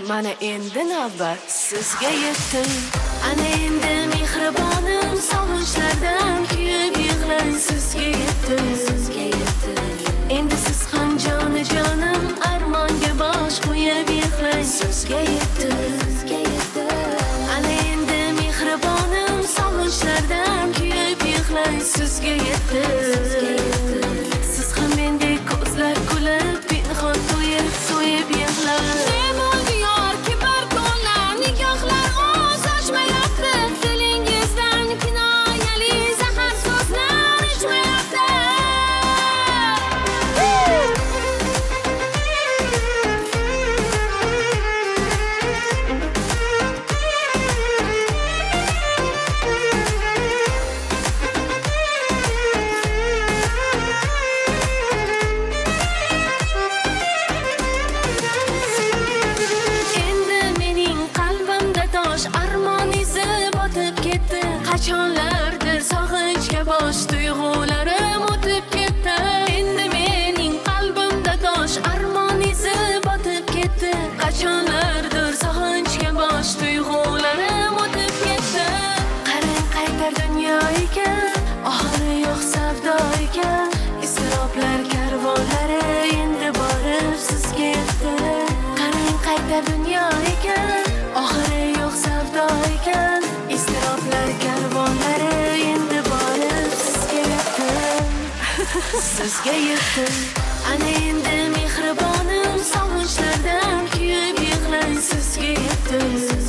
mana endi navbat sizga yetdi. Ana endi mehribonim sog'inchlardan kuyib yig'lay sizga yetdi. Endi siz ham jonim armonga bosh qo'yib yig'lay sizga yetdi. Ana endi mehribonim sog'inchlardan kuyib yig'lay sizga yetdi. Siz ham mendek ko'zlar kulib pinhon to'yib so'yib yig'lay. Qachonlardir sog'inchga bosh tuyg'ularim o'tib ketdi. Endi mening qalbimda tosh armon izi botib ketdi. Qachonlardir sog'inchga bosh tuyg'ularim o'tib ketdi. Qarang qaytar dunyo ekan, oxiri yo'q savdo ekan. Isroflar karvonlari endi borib sizga yetdi. Qarang qaytar dunyo ekan, oxiri yo'q savdo ekan. Isroflar karvonlari endi borib sizga yetdi. Sizga yetdi. Ana endi mehribonim sog'inchlardan kuyib yig'lay sizga yetdi.